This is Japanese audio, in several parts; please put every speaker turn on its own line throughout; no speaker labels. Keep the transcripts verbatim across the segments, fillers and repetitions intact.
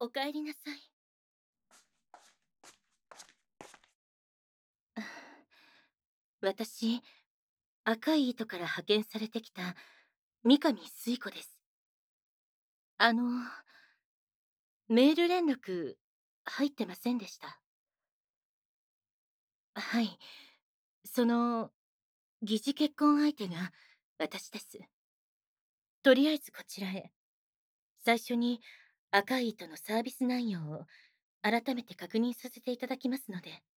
おかえりなさい。私、赤い糸から派遣されてきた三上水子です。あの、メール連絡入ってませんでした。はい。その、疑似結婚相手が私です。とりあえずこちらへ。最初に赤い糸のサービス内容を改めて確認させていただきますので。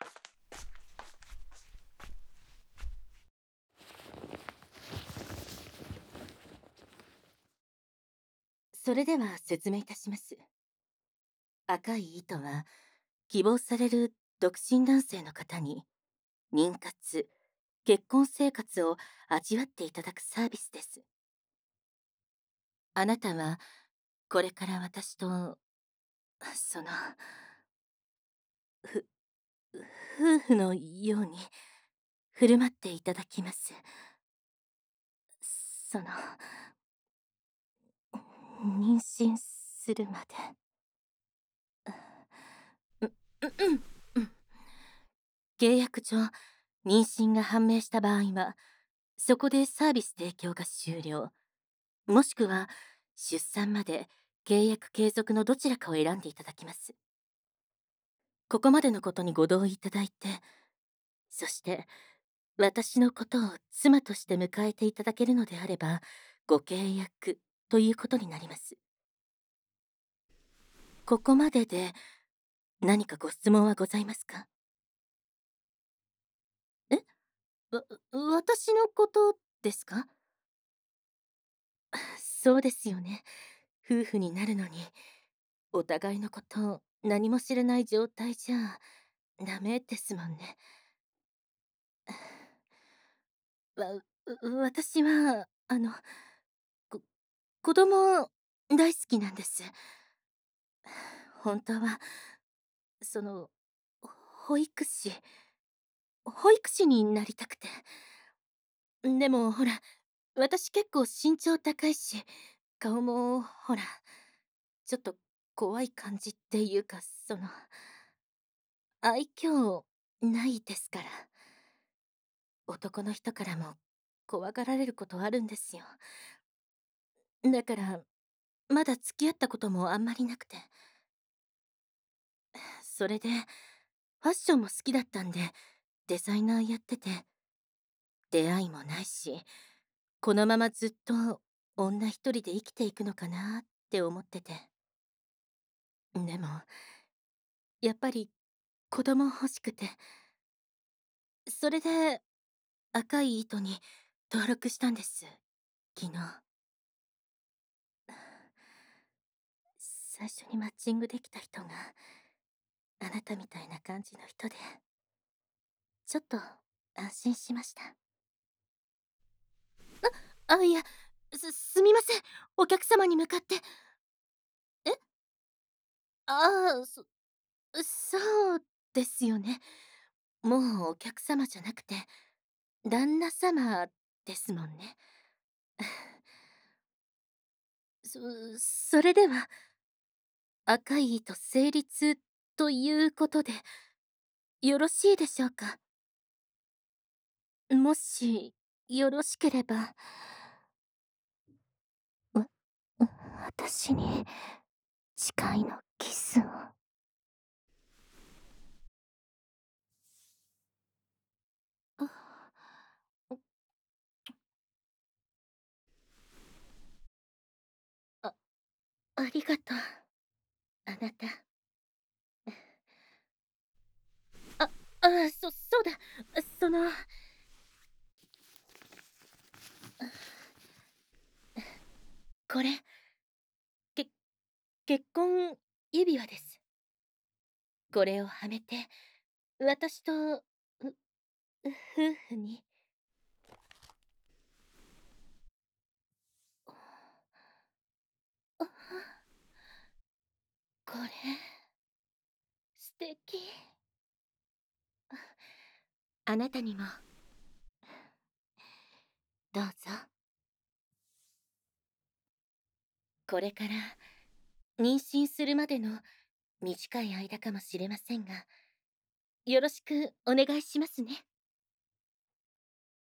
それでは説明いたします。赤い糸は、希望される独身男性の方に、妊活、結婚生活を味わっていただくサービスです。あなたは、これから私と、その、ふ、夫婦のように振る舞っていただきます。その、妊娠するまで。う、う、うん、うん。契約上、妊娠が判明した場合は、そこでサービス提供が終了。もしくは、出産まで契約継続のどちらかを選んでいただきます。ここまでのことにご同意いただいて、そして、私のことを妻として迎えていただけるのであれば、ご契約ということになります。ここまでで、何かご質問はございますか？え？わ、私のことですか？そうですよね。夫婦になるのに、お互いのことを何も知らない状態じゃ、ダメですもんね。わ、う私は、あの、こ子供大好きなんです。本当は、その、保育士、保育士になりたくて。でも、ほら、私結構身長高いし、顔も、ほら、ちょっと怖い感じっていうか、その、愛嬌ないですから。男の人からも怖がられることあるんですよ。だから、まだ付き合ったこともあんまりなくて。それで、ファッションも好きだったんで、デザイナーやってて、出会いもないし、このままずっと女一人で生きていくのかなって思ってて。でも、やっぱり子供欲しくて、それで赤い糸に登録したんです、昨日。最初にマッチングできた人が、あなたみたいな感じの人で、ちょっと安心しました。あ、あ、いや、す、すみません。お客様に向かって。え？ああ、そ、そうですよね。もうお客様じゃなくて、旦那様ですもんね。そ、それでは、赤い糸成立ということで、よろしいでしょうか？もし、よろしければ。わ、私に、誓いのキスを。あ、あ、ありがとう。あなた。あ、あ、そ、そうだ。その、これ、け、結婚指輪です。これをはめて、私と、う、夫婦に。あ、これ、素敵。あなたにも、どうぞ。これから、 妊娠するまでの短い間かもしれませんが、よろしくお願いしますね。